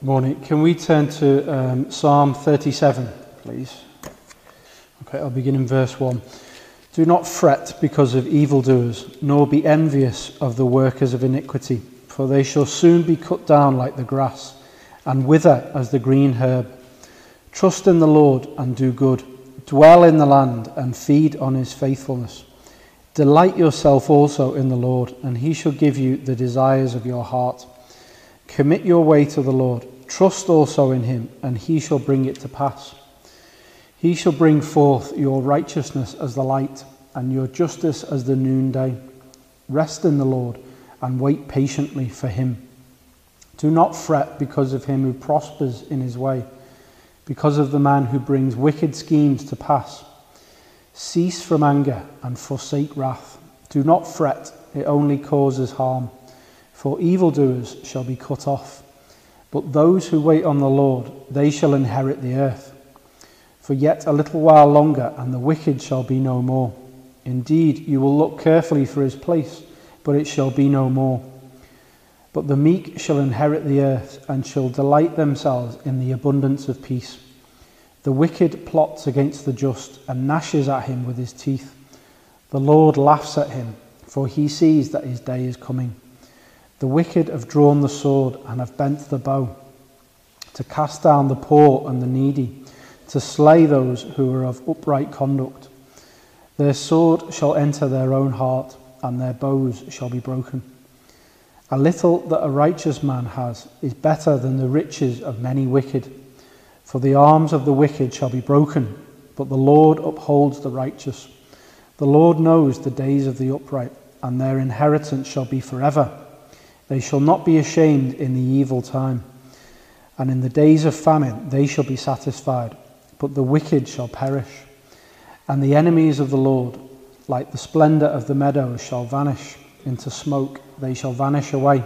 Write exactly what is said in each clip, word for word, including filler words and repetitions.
Morning. Can we turn to um, Psalm thirty-seven, please? Okay, I'll begin in verse one. Do not fret because of evildoers, nor be envious of the workers of iniquity, for they shall soon be cut down like the grass, and wither as the green herb. Trust in the Lord and do good. Dwell in the land and feed on his faithfulness. Delight yourself also in the Lord, and he shall give you the desires of your heart. Commit your way to the Lord. Trust also in him, and he shall bring it to pass. He shall bring forth your righteousness as the light, and your justice as the noonday. Rest in the Lord, and wait patiently for him. Do not fret because of him who prospers in his way, because of the man who brings wicked schemes to pass. Cease from anger and forsake wrath. Do not fret, it only causes harm. For evildoers shall be cut off, but those who wait on the Lord, they shall inherit the earth. For yet a little while longer, and the wicked shall be no more. Indeed, you will look carefully for his place, but it shall be no more. But the meek shall inherit the earth, and shall delight themselves in the abundance of peace. The wicked plots against the just, and gnashes at him with his teeth. The Lord laughs at him, for he sees that his day is coming. The wicked have drawn the sword and have bent the bow, to cast down the poor and the needy, to slay those who are of upright conduct. Their sword shall enter their own heart, and their bows shall be broken. A little that a righteous man has is better than the riches of many wicked. For the arms of the wicked shall be broken, but the Lord upholds the righteous. The Lord knows the days of the upright, and their inheritance shall be forever. They shall not be ashamed in the evil time, and in the days of famine they shall be satisfied, but the wicked shall perish. And the enemies of the Lord, like the splendour of the meadows, shall vanish into smoke, they shall vanish away.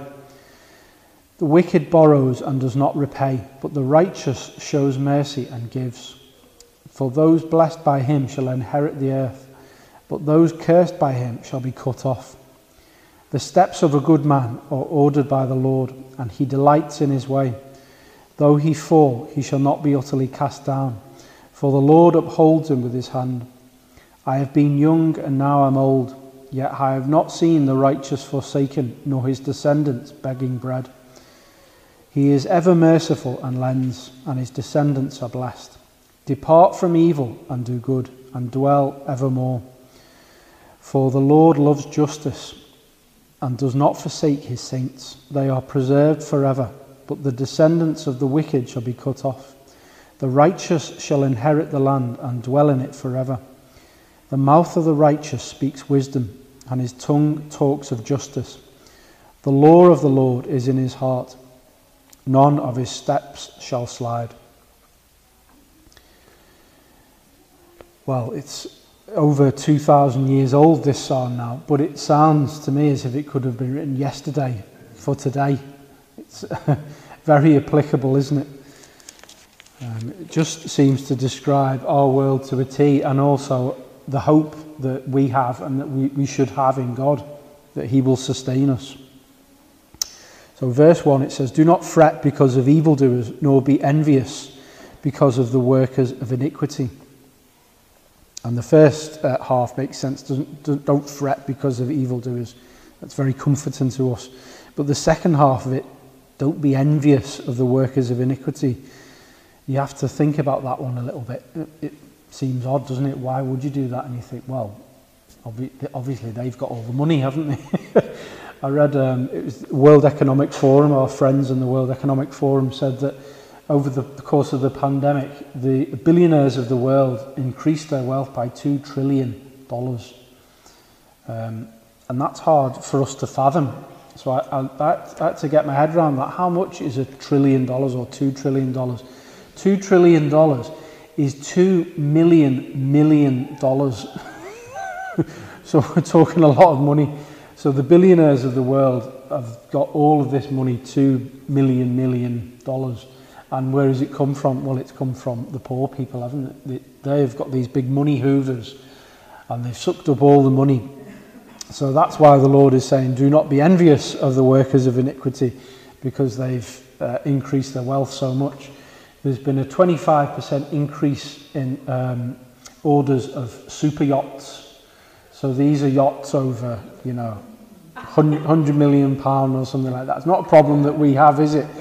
The wicked borrows and does not repay, but the righteous shows mercy and gives. For those blessed by him shall inherit the earth, but those cursed by him shall be cut off. The steps of a good man are ordered by the Lord, and he delights in his way. Though he fall, he shall not be utterly cast down, for the Lord upholds him with his hand. I have been young and now am old, yet I have not seen the righteous forsaken, nor his descendants begging bread. He is ever merciful and lends, and his descendants are blessed. Depart from evil and do good, and dwell evermore. For the Lord loves justice, and does not forsake his saints. They are preserved forever, but the descendants of the wicked shall be cut off. The righteous shall inherit the land and dwell in it forever. The mouth of the righteous speaks wisdom, and his tongue talks of justice. The law of the Lord is in his heart. None of his steps shall slide. Well, it's over two thousand years old, this psalm now, but it sounds to me as if it could have been written yesterday for today. It's very applicable, isn't it? Um, it just seems to describe our world to a T, and also the hope that we have and that we, we should have in God, that he will sustain us. So verse one, it says, do not fret because of evildoers, nor be envious because of the workers of iniquity. And the first uh, half makes sense. Doesn't, don't fret because of evildoers. That's very comforting to us. But the second half of it, don't be envious of the workers of iniquity. You have to think about that one a little bit. It, it seems odd, doesn't it? Why would you do that? And you think, well, obvi- obviously they've got all the money, haven't they? I read, um, it was the World Economic Forum, our friends in the World Economic Forum said that over the course of the pandemic, the billionaires of the world increased their wealth by two trillion dollars. Um, and that's hard for us to fathom. So I, I, I had to get my head around that. How much is a trillion dollars or two trillion dollars? Two trillion dollars is two million million dollars. So we're talking a lot of money. So the billionaires of the world have got all of this money, two million million dollars. And where has it come from? Well, it's come from the poor people, haven't it? They've got these big money hoovers, and they've sucked up all the money. So that's why the Lord is saying, do not be envious of the workers of iniquity, because they've uh, increased their wealth so much. There's been a twenty-five percent increase in um, orders of super yachts. So these are yachts over, you know, one hundred million pounds or something like that. It's not a problem that we have, is it?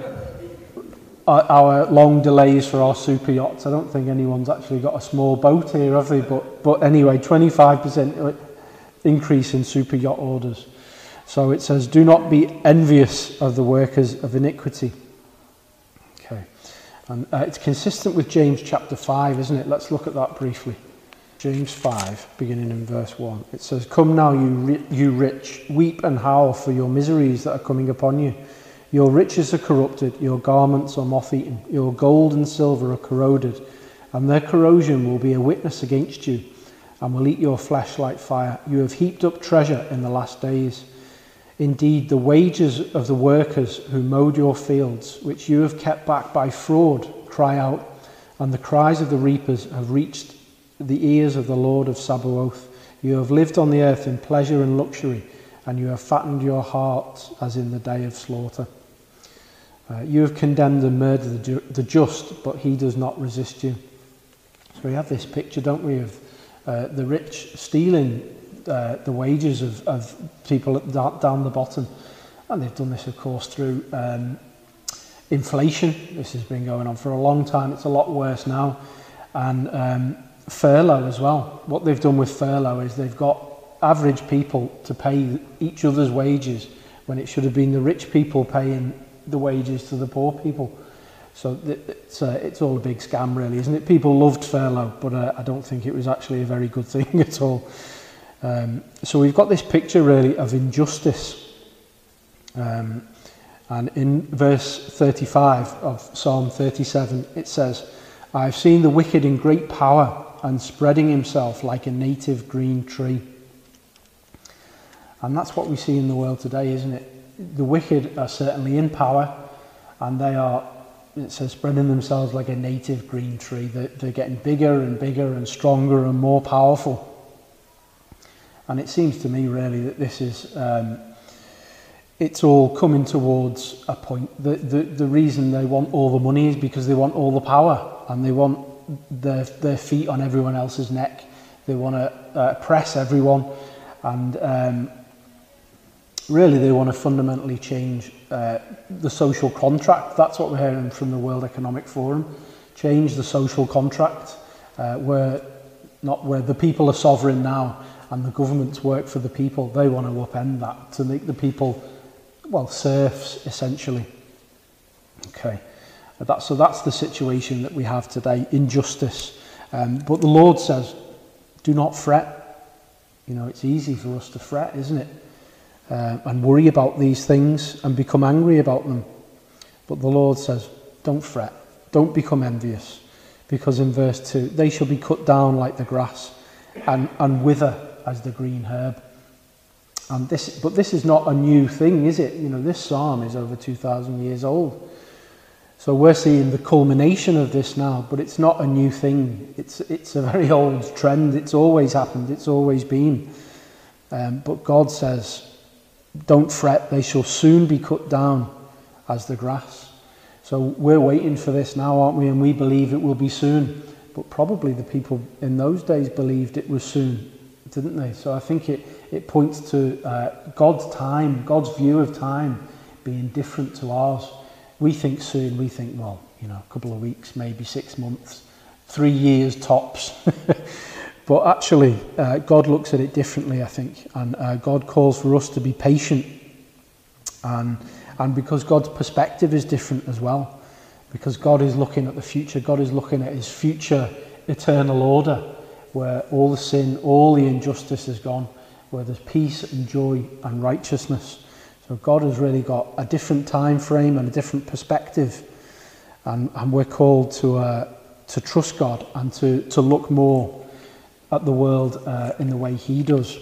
Our, our long delays for our super yachts. I don't think anyone's actually got a small boat here, have they? But, but anyway, twenty-five percent increase in super yacht orders. So it says, do not be envious of the workers of iniquity. Okay. And uh, it's consistent with James chapter five, isn't it? Let's look at that briefly. James five, beginning in verse one. It says, come now, you, ri- you rich, weep and howl for your miseries that are coming upon you. Your riches are corrupted, your garments are moth-eaten, your gold and silver are corroded, and their corrosion will be a witness against you, and will eat your flesh like fire. You have heaped up treasure in the last days. Indeed, the wages of the workers who mowed your fields, which you have kept back by fraud, cry out, and the cries of the reapers have reached the ears of the Lord of Sabaoth. You have lived on the earth in pleasure and luxury, and you have fattened your hearts as in the day of slaughter. Uh, you have condemned and murdered the, ju- the just, but he does not resist you. So we have this picture, don't we, of uh, the rich stealing uh, the wages of, of people at, down the bottom. And they've done this, of course, through um, inflation. This has been going on for a long time. It's a lot worse now. And um, furlough as well. What they've done with furlough is they've got average people to pay each other's wages when it should have been the rich people paying the wages to the poor people. So it's, uh, it's all a big scam, really, isn't it? People loved furlough, but uh, I don't think it was actually a very good thing at all. Um, so we've got this picture, really, of injustice. Um, and in verse thirty-five of Psalm thirty-seven, it says, I have seen the wicked in great power and spreading himself like a native green tree. And that's what we see in the world today, isn't it? The wicked are certainly in power, and they are, it says, spreading themselves like a native green tree. They're, they're getting bigger and bigger and stronger and more powerful. And it seems to me, really, that this is, um, it's all coming towards a point. The, the, the reason they want all the money is because they want all the power, and they want their, their feet on everyone else's neck. They want to uh, oppress everyone, and um, really they want to fundamentally change uh, the social contract. That's what we're hearing from the World Economic Forum. Change the social contract, uh, where not where the people are sovereign now and the governments work for the people. They want to upend that to make the people, well, serfs essentially. Okay, that, so that's the situation that we have today, injustice. Um, but the Lord says, do not fret. You know, it's easy for us to fret, isn't it? Uh, and worry about these things and become angry about them. But the Lord says, don't fret, don't become envious, because in verse two, they shall be cut down like the grass and, and wither as the green herb. And this, but this is not a new thing, is it? You know, this psalm is over two thousand years old. So we're seeing the culmination of this now, but it's not a new thing. It's, it's a very old trend. It's always happened. It's always been. Um, but God says, don't fret, they shall soon be cut down as the grass. So we're waiting for this now, aren't we? And we believe it will be soon. But probably the people in those days believed it was soon, didn't they? So I think it, it points to uh, God's time, God's view of time being different to ours. We think soon, we think, well, you know, a couple of weeks, maybe six months, three years tops. But actually, uh, God looks at it differently, I think. And uh, God calls for us to be patient. And, and because God's perspective is different as well. Because God is looking at the future. God is looking at his future eternal order, where all the sin, all the injustice is gone, where there's peace and joy and righteousness. So God has really got a different time frame and a different perspective. And, and we're called to, uh, to trust God and to, to look more at the world uh, in the way he does.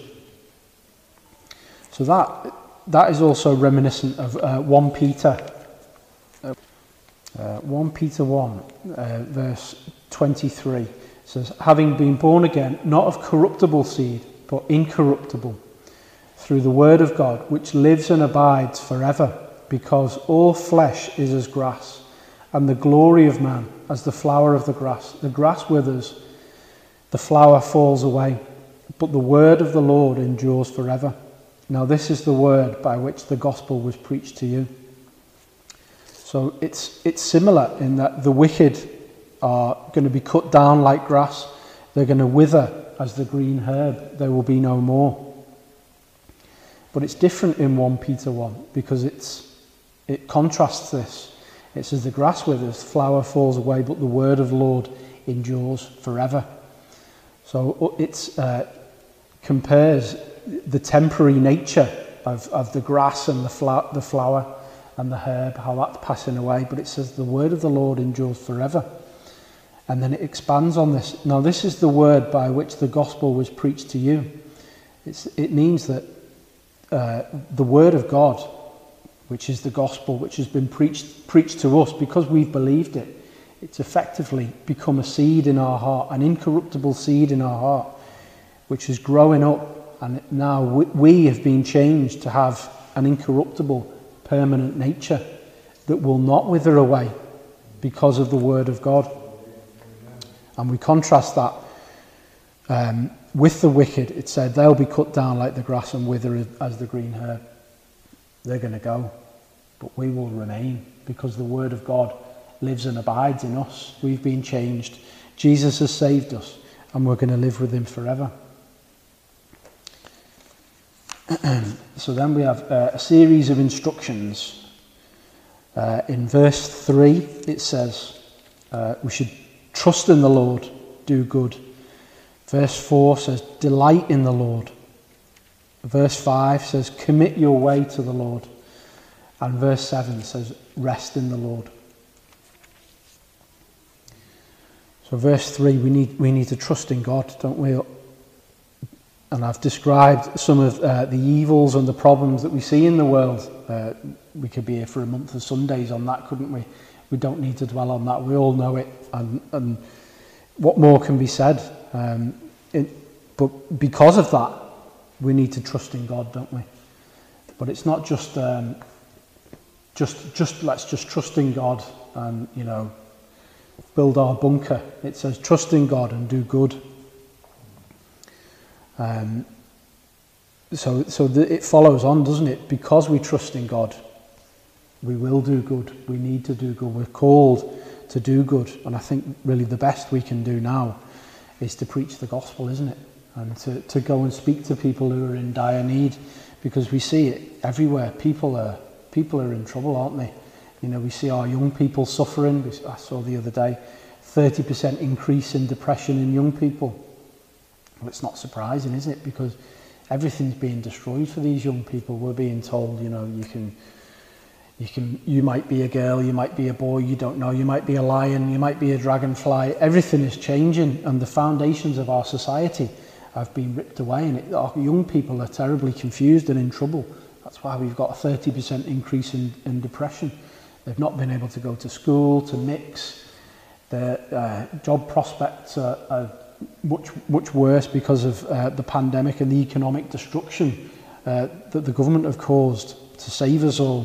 So that that is also reminiscent of uh, First Peter. Uh, First Peter one, uh, verse twenty-three, says, having been born again, not of corruptible seed, but incorruptible, through the word of God, which lives and abides forever. because all flesh is as grass, and the glory of man as the flower of the grass. The grass withers, the flower falls away, but the word of the Lord endures forever. Now this is the word by which the gospel was preached to you. So it's it's similar in that the wicked are going to be cut down like grass. They're going to wither as the green herb. There will be no more. But it's different in First Peter one because it's it contrasts this. It says the grass withers, the flower falls away, but the word of the Lord endures forever. So it uh, compares the temporary nature of, of the grass and the, fla- the flower and the herb, how that's passing away. But it says the word of the Lord endures forever. And then it expands on this. Now this is the word by which the gospel was preached to you. It's, it means that uh, the word of God, which is the gospel, which has been preached preached to us because we've believed it, it's effectively become a seed in our heart, an incorruptible seed in our heart, which is growing up, and now we, we have been changed to have an incorruptible, permanent nature that will not wither away because of the word of God. And we contrast that um, with the wicked. It said they'll be cut down like the grass and wither as the green herb. They're going to go, but we will remain because the word of God lives and abides in us. We've been changed. Jesus has saved us, and we're going to live with him forever. So then we have uh, a series of instructions. Uh, in verse three, it says uh, we should trust in the Lord, do good. Verse four says delight in the Lord. Verse five says commit your way to the Lord. And verse seven says rest in the Lord. So verse three, we need we need to trust in God, don't we? And I've described some of uh, the evils and the problems that we see in the world. Uh, we could be here for a month of Sundays on that, couldn't we? We don't need to dwell on that. We all know it. And, and what more can be said? Um, it, but because of that, we need to trust in God, don't we? But it's not just um, just just let's just trust in God and, you know, build our bunker. It says trust in God and do good. Um, so so the, it follows on, doesn't it? Because we trust in God, we will do good. We need to do good. We're called to do good. And I think really the best we can do now is to preach the gospel, isn't it? And to, to go and speak to people who are in dire need, because we see it everywhere. People are people are in trouble, aren't they? You know, we see our young people suffering. I saw the other day, thirty percent increase in depression in young people. Well, it's not surprising, is it? Because everything's being destroyed for these young people. We're being told, you know, you can, you can, you might be a girl, you might be a boy, you don't know, you might be a lion, you might be a dragonfly. Everything is changing, and the foundations of our society have been ripped away, and it, our young people are terribly confused and in trouble. That's why we've got a thirty percent increase in, in depression. They've not been able to go to school, to mix. Their uh, job prospects are, are much much worse because of uh, the pandemic and the economic destruction uh, that the government have caused to save us all.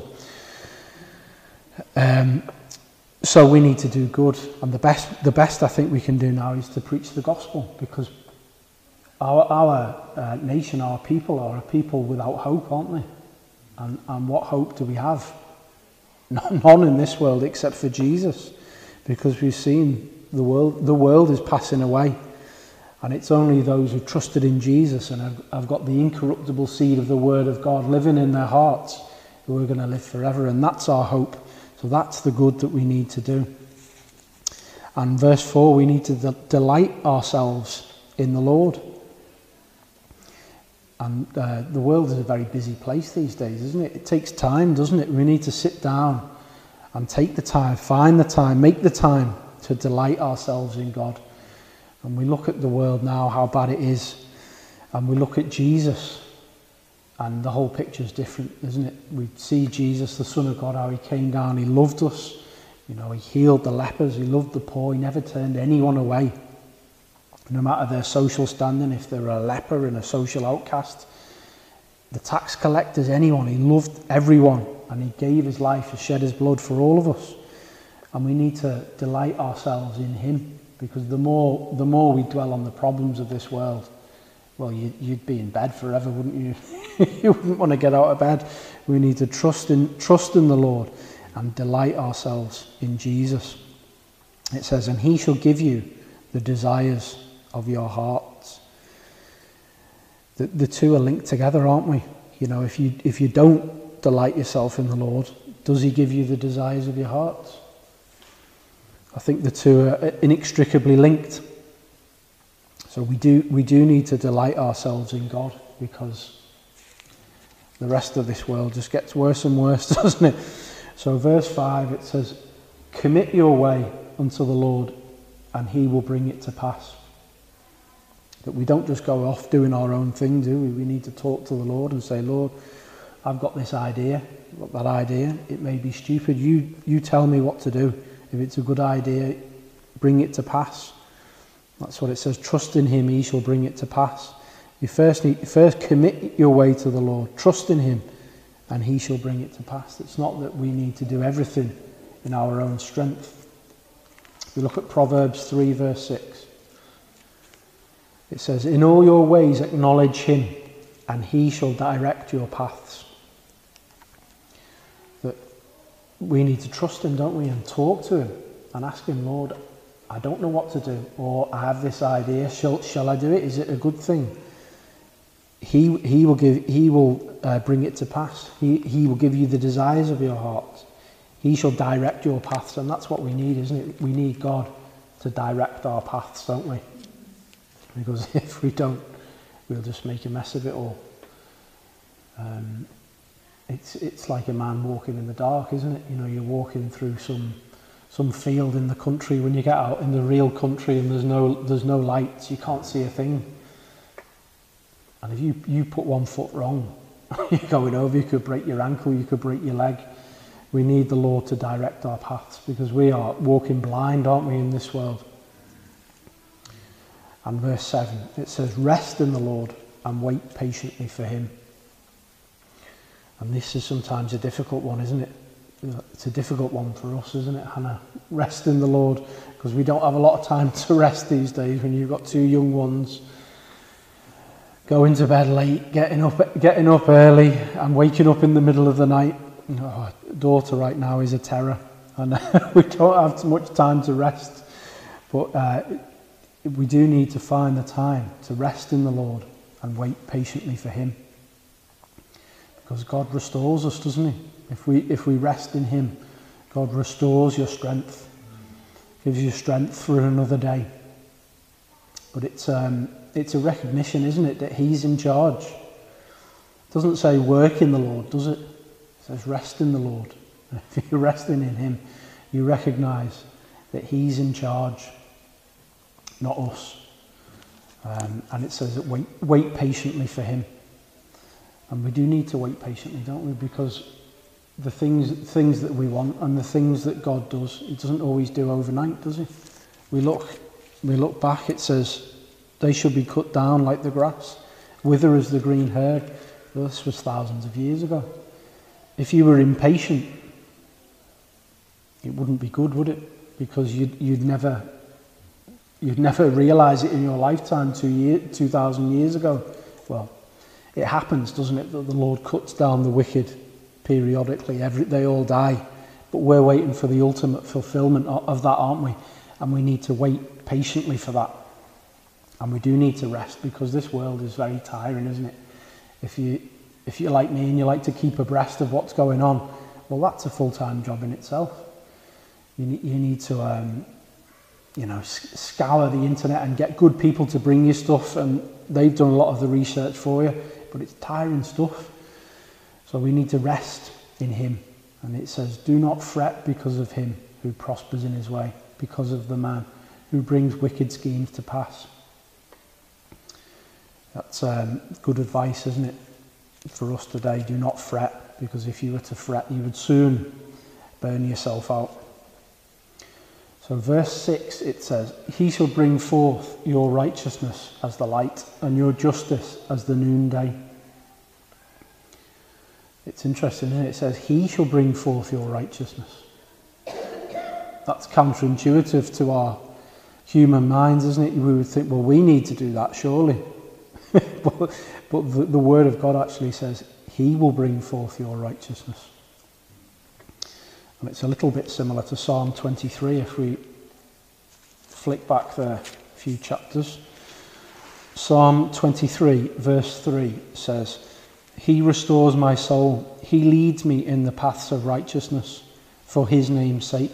Um, so we need to do good, and the best the best I think we can do now is to preach the gospel, because our our uh, nation, our people, are a people without hope, aren't they? And and what hope do we have? None in this world except for Jesus, because we've seen the world the world is passing away. And it's only those who trusted in Jesus and have, have got the incorruptible seed of the word of God living in their hearts who are going to live forever. And that's our hope. So that's the good that we need to do. And verse four, we need to de- delight ourselves in the Lord. And uh, the world is a very busy place these days, isn't it? It takes time, doesn't it? We need to sit down and take the time, find the time, make the time to delight ourselves in God. And we look at the world now, how bad it is, and we look at Jesus, and the whole picture is different, isn't it? We see Jesus, the Son of God, how he came down, he loved us, you know, he healed the lepers, he loved the poor, he never turned anyone away, no matter their social standing, if they're a leper and a social outcast, the tax collectors, anyone, he loved everyone, and he gave his life to shed his blood for all of us. And we need to delight ourselves in him, because the more the more we dwell on the problems of this world, well, you, you'd be in bed forever, wouldn't you? You wouldn't want to get out of bed. We need to trust in trust in the Lord and delight ourselves in Jesus. It says, and he shall give you the desires of your hearts. The, the two are linked together, aren't we? You know, if you if you don't delight yourself in the Lord, does he give you the desires of your hearts? I think the two are inextricably linked. So we do we do need to delight ourselves in God, because the rest of this world just gets worse and worse, doesn't it? So verse five, it says, commit your way unto the Lord, and he will bring it to pass. That we don't just go off doing our own thing, do we? We need to talk to the Lord and say, Lord, I've got this idea, I've got that idea. It may be stupid. You, you tell me what to do. If it's a good idea, bring it to pass. That's what it says. Trust in him, he shall bring it to pass. You first need, first commit your way to the Lord. Trust in him, and he shall bring it to pass. It's not that we need to do everything in our own strength. We look at Proverbs three, verse six. It says, in all your ways acknowledge him, and he shall direct your paths. That we need to trust him, don't we, and talk to him and ask him, Lord, I don't know what to do, or I have this idea. Shall shall I do it? Is it a good thing? He he will give. He will uh, bring it to pass. He he will give you the desires of your heart. He shall direct your paths, and that's what we need, isn't it? We need God to direct our paths, don't we? Because if we don't, we'll just make a mess of it all. Um, it's it's like a man walking in the dark, isn't it? You know, you're walking through some. some field in the country. When you get out in the real country and there's no there's no lights, you can't see a thing. And if you, you put one foot wrong, you're going over, you could break your ankle, you could break your leg. We need the Lord to direct our paths, because we are walking blind, aren't we, in this world. And verse seven, it says, rest in the Lord and wait patiently for him. And this is sometimes a difficult one, isn't it? It's a difficult one for us, isn't it, Hannah? Rest in the Lord, because we don't have a lot of time to rest these days when you've got two young ones. Going to bed late, getting up getting up early, and waking up in the middle of the night. Oh, daughter right now is a terror, and we don't have too much time to rest. But uh, we do need to find the time to rest in the Lord and wait patiently for him. Because God restores us, doesn't he? If we if we rest in him, God restores your strength, gives you strength for another day. But it's um, it's a recognition, isn't it, that he's in charge. It doesn't say work in the Lord, does it? It says rest in the Lord. If you're resting in him, you recognise that he's in charge, not us. Um, and it says that wait wait patiently for him. And we do need to wait patiently, don't we? Because the things things that we want and the things that God does, he doesn't always do overnight, does he? We look we look back, it says, they should be cut down like the grass, wither as the green herb. Well, this was thousands of years ago. If you were impatient, it wouldn't be good, would it? Because you'd you'd never you'd never realise it in your lifetime two year two thousand years ago. Well, it happens, doesn't it, that the Lord cuts down the wicked periodically. Every, they all die, but we're waiting for the ultimate fulfillment of that, aren't we? And we need to wait patiently for that. And we do need to rest, because this world is very tiring, isn't it? If you if you're like me and you like to keep abreast of what's going on, well, that's a full-time job in itself. You need, you need to um, you know scour the internet and get good people to bring you stuff, and they've done a lot of the research for you, but it's tiring stuff. So we need to rest in him. And it says, do not fret because of him who prospers in his way, because of the man who brings wicked schemes to pass. That's um, good advice, isn't it, for us today? Do not fret, because if you were to fret, you would soon burn yourself out. So verse six, it says, he shall bring forth your righteousness as the light, and your justice as the noonday. It's interesting, isn't it? It says, he shall bring forth your righteousness. That's counterintuitive to our human minds, isn't it? We would think, well, we need to do that, surely. but but the, the word of God actually says, he will bring forth your righteousness. And it's a little bit similar to Psalm twenty-three, if we flick back there a few chapters. Psalm twenty-three, verse three says, he restores my soul. He leads me in the paths of righteousness for his name's sake.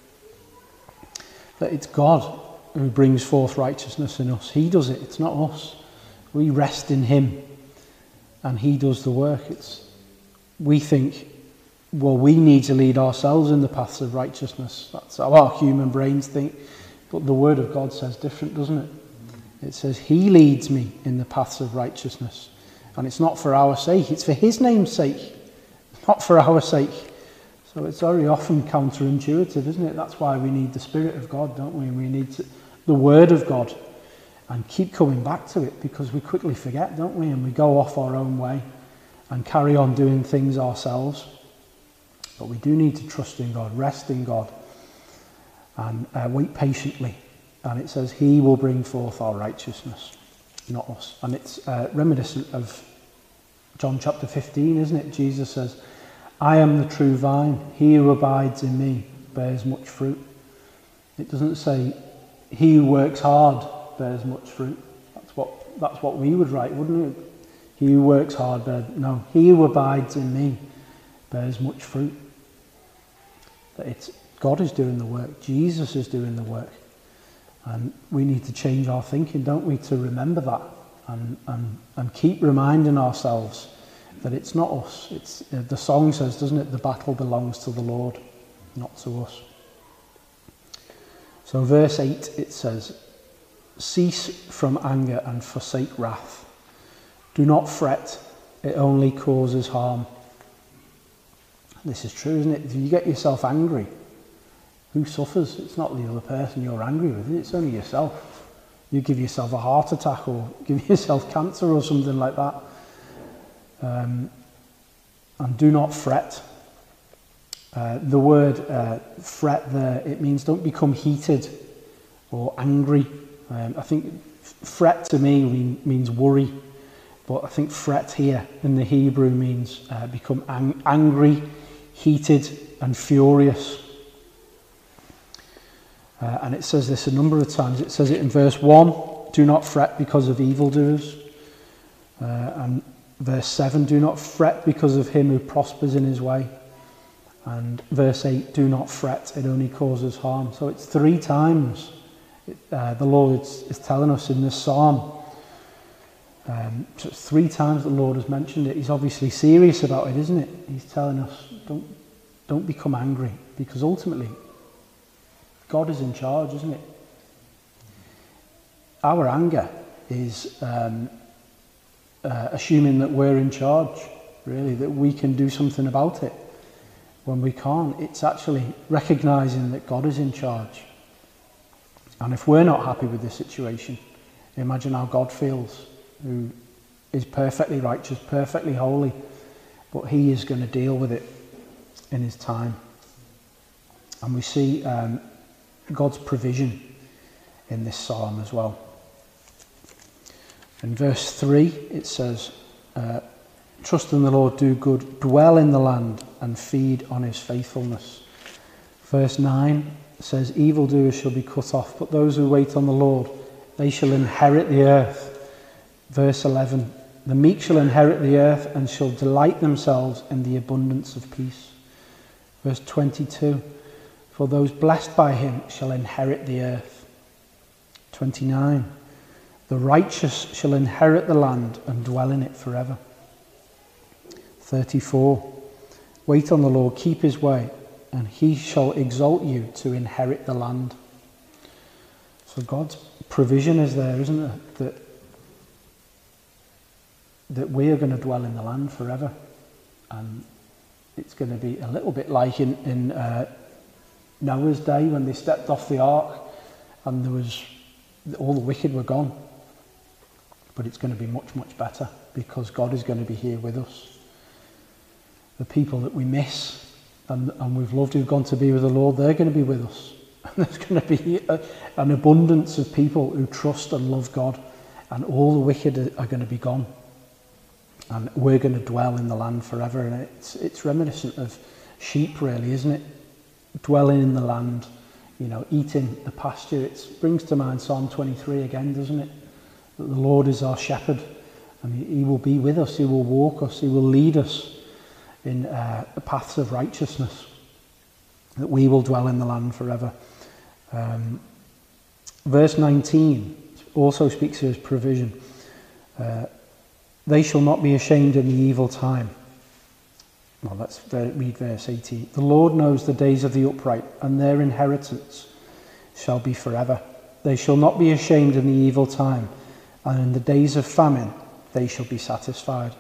That it's God who brings forth righteousness in us. He does it. It's not us. We rest in him and he does the work. It's, we think, well, we need to lead ourselves in the paths of righteousness. That's how our human brains think. But the word of God says different, doesn't it? It says, he leads me in the paths of righteousness. And it's not for our sake, it's for his name's sake, not for our sake. So it's very often counterintuitive, isn't it? That's why we need the Spirit of God, don't we? We need to, the Word of God, and keep coming back to it, because we quickly forget, don't we? And we go off our own way and carry on doing things ourselves. But we do need to trust in God, rest in God, and uh, wait patiently. And it says, he will bring forth our righteousness, not us. And it's uh, reminiscent of John chapter fifteen, isn't it? Jesus says, I am the true vine. He who abides in me bears much fruit. It doesn't say, he who works hard bears much fruit. That's what, that's what we would write, wouldn't it? He who works hard bears... No, he who abides in me bears much fruit. That it's God is doing the work. Jesus is doing the work. And we need to change our thinking, don't we, to remember that and, and, and keep reminding ourselves that it's not us. It's, uh, the song says, doesn't it, the battle belongs to the Lord, not to us. So verse eight, it says, cease from anger and forsake wrath. Do not fret, it only causes harm. This is true, isn't it? If you get yourself angry, who suffers? It's not the other person you're angry with, it's only yourself. You give yourself a heart attack or give yourself cancer or something like that. Um, and do not fret. Uh, the word uh, fret there, it means don't become heated or angry. Um, I think fret to me means worry, but I think fret here in the Hebrew means uh, become ang- angry, heated and furious. Uh, and it says this a number of times. It says it in verse one, do not fret because of evildoers. Uh, and verse seven, do not fret because of him who prospers in his way. And verse eight, do not fret, it only causes harm. So it's three times it, uh, the Lord is, is telling us in this psalm. Um, so it's three times the Lord has mentioned it. He's obviously serious about it, isn't it? He's telling us, don't, don't become angry, because ultimately God is in charge, isn't it? Our anger is um, uh, assuming that we're in charge, really, that we can do something about it. When we can't, it's actually recognising that God is in charge. And if we're not happy with this situation, imagine how God feels, who is perfectly righteous, perfectly holy, but he is going to deal with it in his time. And we see um, God's provision in this psalm as well. In verse three, it says, uh, trust in the Lord, do good, dwell in the land and feed on his faithfulness. Verse nine says, evildoers shall be cut off, but those who wait on the Lord, they shall inherit the earth. Verse eleven, the meek shall inherit the earth and shall delight themselves in the abundance of peace. Verse twenty-two, for those blessed by him shall inherit the earth. twenty-nine, the righteous shall inherit the land and dwell in it forever. thirty-four, wait on the Lord, keep his way, and he shall exalt you to inherit the land. So God's provision is there, isn't it? That, that we are going to dwell in the land forever. And it's going to be a little bit like in, in uh, Noah's day when they stepped off the ark and there was all the wicked were gone. But it's going to be much, much better because God is going to be here with us. the people that we miss and, and we've loved who've gone to be with the Lord, they're going to be with us. And there's going to be a, an abundance of people who trust and love God, and all the wicked are, are going to be gone. And we're going to dwell in the land forever. And it's, it's reminiscent of sheep, really, isn't it? Dwelling in the land, you know, eating the pasture. It brings to mind Psalm twenty-three again, doesn't it? That the Lord is our shepherd, and he, he will be with us, he will walk us, he will lead us in uh, the paths of righteousness, that we will dwell in the land forever. Um, verse nineteen also speaks of his provision. Uh, they shall not be ashamed in the evil time. Well, let's read verse eighteen. The Lord knows the days of the upright, and their inheritance shall be forever. They shall not be ashamed in the evil time, and in the days of famine they shall be satisfied.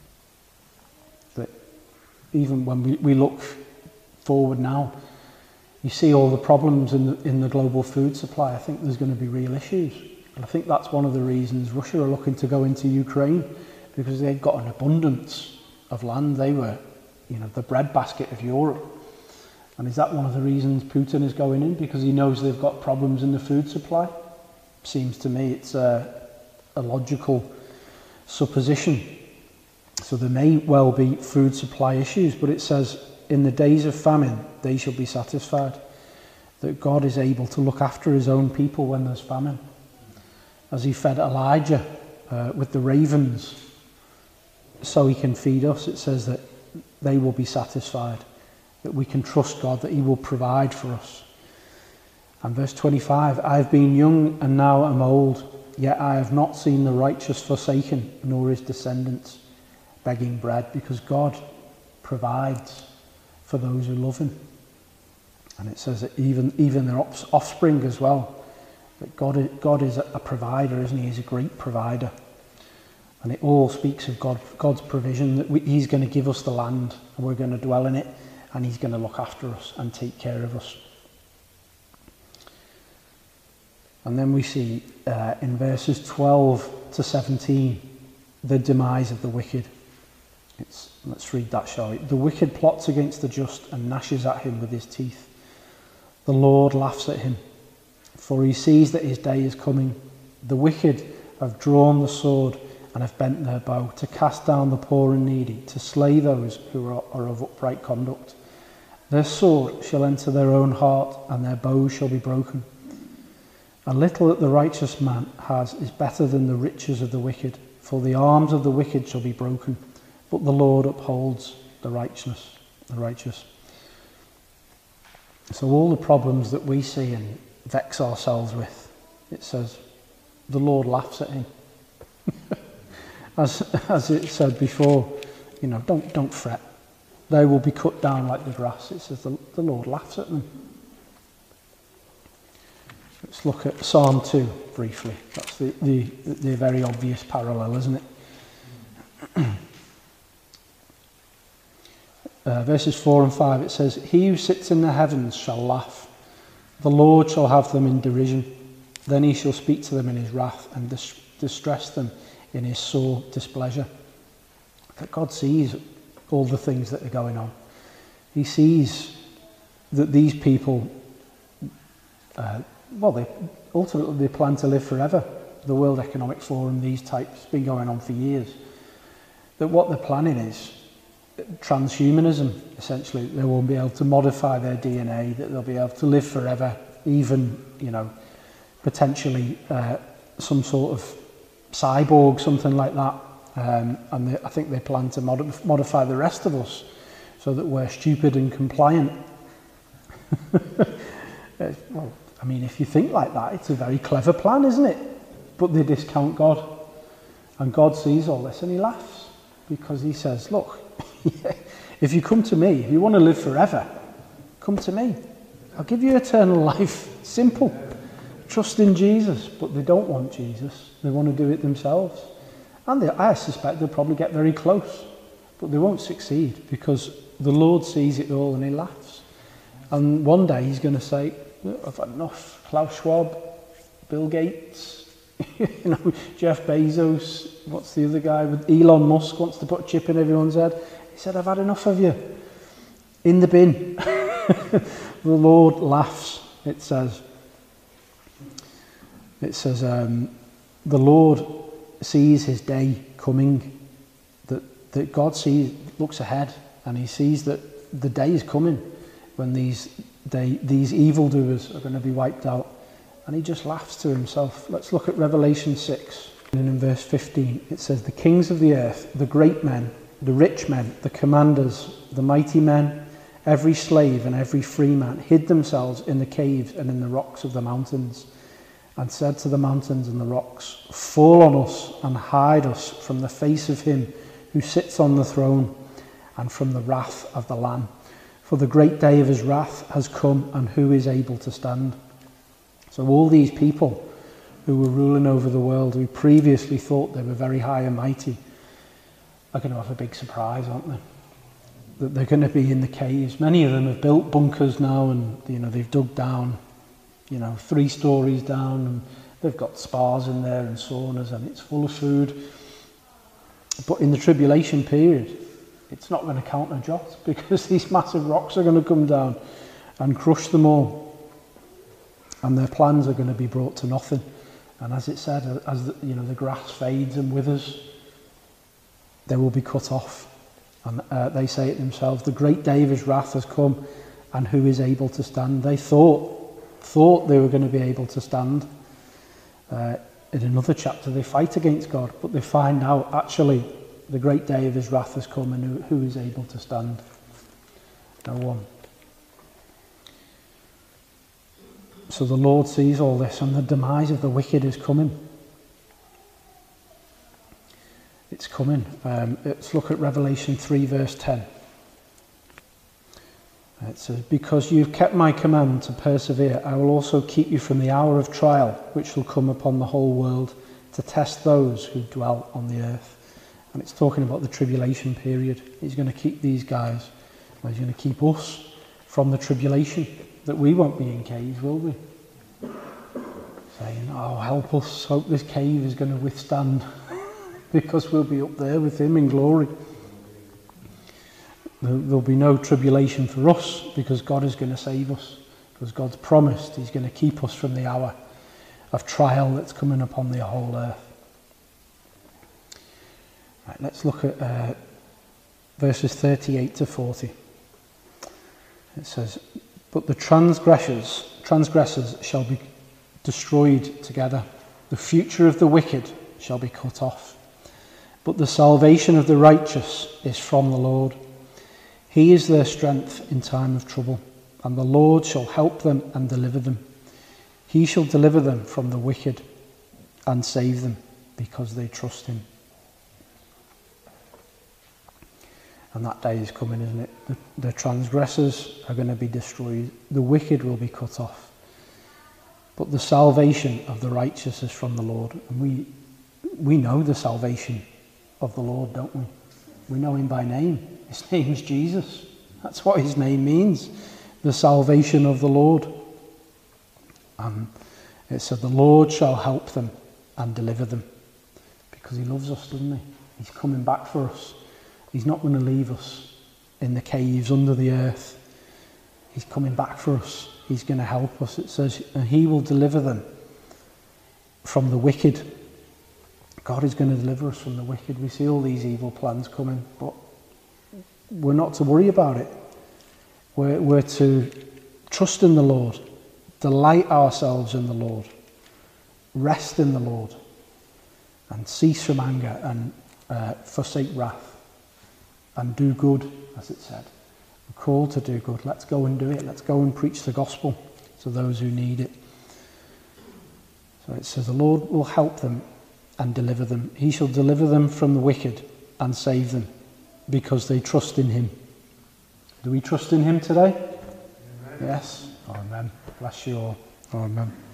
That even when we, we look forward now, you see all the problems in the, in the global food supply. I think there's going to be real issues. And I think that's one of the reasons Russia are looking to go into Ukraine, because they've got an abundance of land. They were, you know, the breadbasket of Europe. And is that one of the reasons Putin is going in? Because he knows they've got problems in the food supply? Seems to me it's a, a logical supposition. So there may well be food supply issues, but it says, in the days of famine, they shall be satisfied. That God is able to look after his own people when there's famine. As he fed Elijah uh, with the ravens, so he can feed us. It says that they will be satisfied, that we can trust God, that he will provide for us. And verse twenty-five, I have been young and now am old, yet I have not seen the righteous forsaken, nor his descendants begging bread, because God provides for those who love him. And it says that even, even their offspring as well, that God is, God is a provider, isn't he? He's a great provider. And it all speaks of God, God's provision, that we, he's going to give us the land and we're going to dwell in it, and he's going to look after us and take care of us. And then we see uh, in verses twelve to seventeen, the demise of the wicked. It's, let's read that, shall we? The wicked plots against the just and gnashes at him with his teeth. The Lord laughs at him, for he sees that his day is coming. The wicked have drawn the sword and have bent their bow, to cast down the poor and needy, to slay those who are, are of upright conduct. Their sword shall enter their own heart, and their bows shall be broken. A little that the righteous man has is better than the riches of the wicked, for the arms of the wicked shall be broken, but the Lord upholds the righteous, the righteous. So all the problems that we see and vex ourselves with, it says, the Lord laughs at him. As, as it said before, you know, don't, don't fret. They will be cut down like the grass. It says the, the Lord laughs at them. Let's look at Psalm two briefly. That's the, the, the very obvious parallel, isn't it? uh, verses four and five, it says, he who sits in the heavens shall laugh. The Lord shall have them in derision. Then he shall speak to them in his wrath and dis- distress them in his sore displeasure. That God sees all the things that are going on. He sees that these people, uh, well, they ultimately they plan to live forever. The World Economic Forum, these types, been going on for years. That what they're planning is transhumanism, essentially. They won't be able to modify their D N A, that they'll be able to live forever, even, you know, potentially uh, some sort of cyborg, something like that. Um, and they, I think they plan to mod- modify the rest of us so that we're stupid and compliant. Well, I mean, if you think like that, it's a very clever plan, isn't it? But they discount God. And God sees all this and he laughs, because he says, look, if you come to me, if you want to live forever, come to me. I'll give you eternal life. Simple. Trust in Jesus. But they don't want Jesus. They want to do it themselves. And they, I suspect they'll probably get very close. But they won't succeed, because the Lord sees it all and he laughs. And one day he's going to say, I've had enough. Klaus Schwab, Bill Gates, you know, Jeff Bezos, what's the other guy with Elon Musk wants to put a chip in everyone's head. He said, I've had enough of you. In the bin. The Lord laughs, it says. It says, um, the Lord sees his day coming, that, that God sees, looks ahead, and he sees that the day is coming when these, day, these evildoers are going to be wiped out. And he just laughs to himself. Let's look at Revelation six. And in verse fifteen, it says, the kings of the earth, the great men, the rich men, the commanders, the mighty men, every slave and every free man hid themselves in the caves and in the rocks of the mountains, and said to the mountains and the rocks, fall on us and hide us from the face of him who sits on the throne and from the wrath of the Lamb. For the great day of his wrath has come, and who is able to stand? So all these people who were ruling over the world, who previously thought they were very high and mighty, are going to have a big surprise, aren't they? That they're going to be in the caves. Many of them have built bunkers now, and you know they've dug down, you know, three stories down, and they've got spas in there and saunas, and it's full of food. But in the tribulation period, it's not going to count a jot, because these massive rocks are going to come down and crush them all. And their plans are going to be brought to nothing. And as it said, as the, you know, the grass fades and withers, they will be cut off. And uh, they say it themselves, the great day of his wrath has come, and who is able to stand? They thought, thought they were going to be able to stand. Uh, in another chapter, they fight against God, but they find out, actually, the great day of his wrath has come, and who, who is able to stand? No one. So the Lord sees all this, and the demise of the wicked is coming. It's coming. Um, let's look at Revelation three, verse ten. It says, because you've kept my command to persevere, I will also keep you from the hour of trial, which will come upon the whole world, to test those who dwell on the earth. And it's talking about the tribulation period. He's going to keep these guys. Well, he's going to keep us from the tribulation, that we won't be in caves, will we? Saying, oh, help us, hope this cave is going to withstand, because we'll be up there with him in glory. There'll be no tribulation for us, because God is going to save us, because God's promised he's going to keep us from the hour of trial that's coming upon the whole earth. Right, let's look at uh, verses thirty-eight to forty. It says, but the transgressors, transgressors shall be destroyed together. The future of the wicked shall be cut off. But the salvation of the righteous is from the Lord. He is their strength in time of trouble, and the Lord shall help them and deliver them. He shall deliver them from the wicked and save them, because they trust him. And that day is coming, isn't it? The, the transgressors are going to be destroyed. The wicked will be cut off. But the salvation of the righteous is from the Lord. And we, we know the salvation of the Lord, don't we? We know him by name. His name's Jesus. That's what his name means. The salvation of the Lord. And it said, the Lord shall help them and deliver them. Because he loves us, doesn't he? He's coming back for us. He's not going to leave us in the caves under the earth. He's coming back for us. He's going to help us. It says, and he will deliver them from the wicked. God is going to deliver us from the wicked. We see all these evil plans coming, but we're not to worry about it. We're, we're to trust in the Lord, delight ourselves in the Lord, rest in the Lord, and cease from anger and uh, forsake wrath. And do good, as it said. We're called to do good. Let's go and do it. Let's go and preach the gospel to those who need it. So it says, the Lord will help them and deliver them. He shall deliver them from the wicked and save them, because they trust in him. Do we trust in him today? Amen. Yes. Amen. Bless you all. Amen.